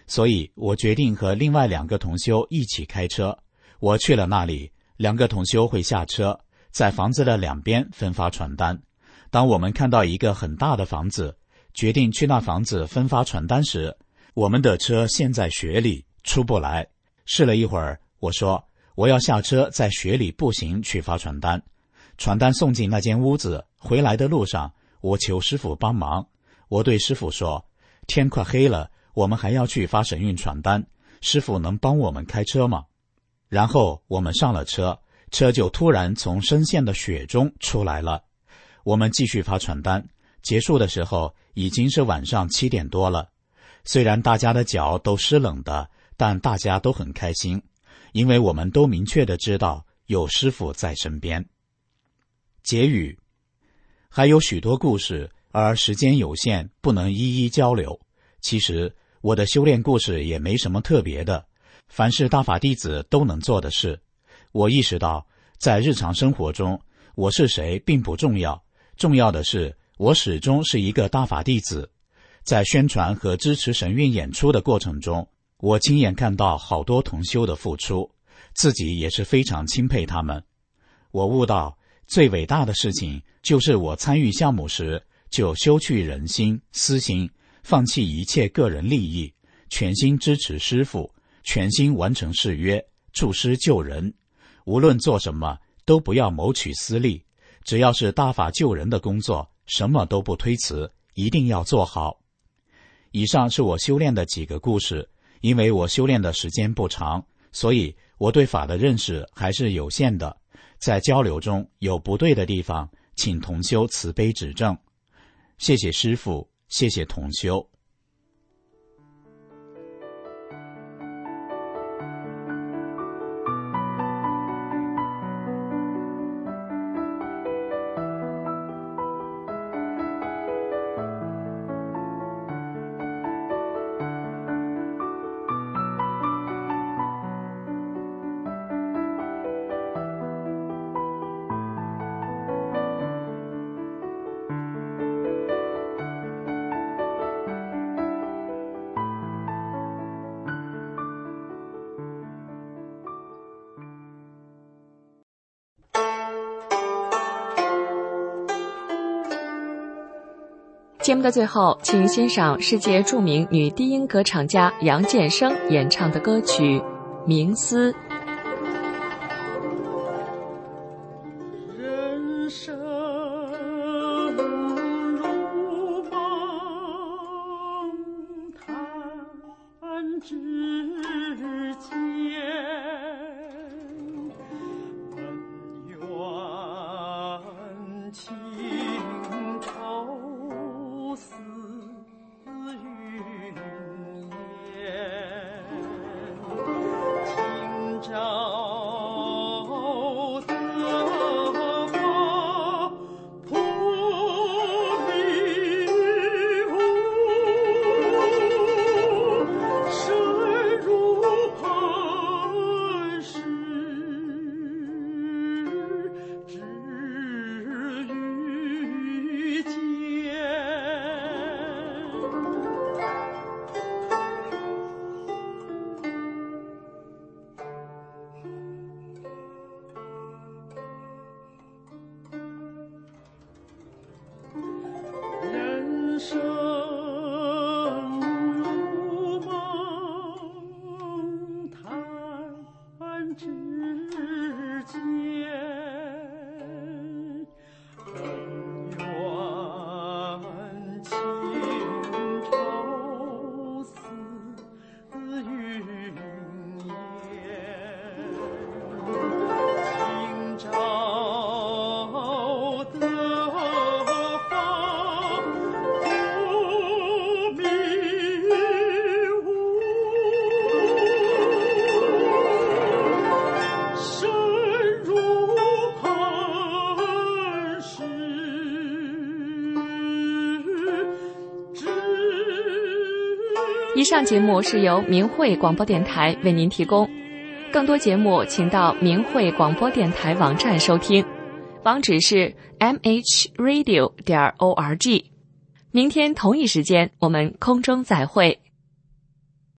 所以我决定和另外两个同修一起开车。我去了那里，两个同修会下车，在房子的两边分发传单。当我们看到一个很大的房子，决定去那房子分发传单时，我们的车陷在雪里，出不来。试了一会儿，我说我要下车在雪里步行去发传单。传单送进那间屋子，回来的路上，我求师傅帮忙。我对师傅说，天快黑了，我们还要去发神运传单，师傅能帮我们开车吗？然后我们上了车，车就突然从深陷的雪中出来了。我们继续发传单，结束的时候已经是晚上七点多了。虽然大家的脚都湿冷的，但大家都很开心，因为我们都明确地知道有师父在身边。结语，还有许多故事，而时间有限，不能一一交流。其实我的修炼故事也没什么特别的，凡是大法弟子都能做的事。我意识到，在日常生活中，我是谁并不重要，重要的是我始终是一个大法弟子。在宣传和支持神韵演出的过程中，我亲眼看到好多同修的付出，自己也是非常钦佩他们。我悟到，最伟大的事情就是我参与项目时就修去人心、私心，放弃一切个人利益，全心支持师父，全心完成誓约，助师救人。无论做什么都不要谋取私利，只要是大法救人的工作，什么都不推辞，一定要做好。以上是我修炼的几个故事，因为我修炼的时间不长，所以我对法的认识还是有限的。在交流中有不对的地方，请同修慈悲指正。谢谢师父，谢谢同修。 节目的最后，请欣赏世界著名女低音歌唱家杨建生演唱的歌曲《冥思》。 人生如梦，弹指间，恩怨情仇似云烟，今朝的花扑迷雾，深入磐石，只遇见。人生如梦，弹指间，恩怨情仇似云烟，今朝的花扑迷雾，深入磐石，只以上节目是由明慧广播电台为您提供，更多节目请到明慧广播电台网站收听，网址是 m h radio 点 org。明天同一时间我们空中再会。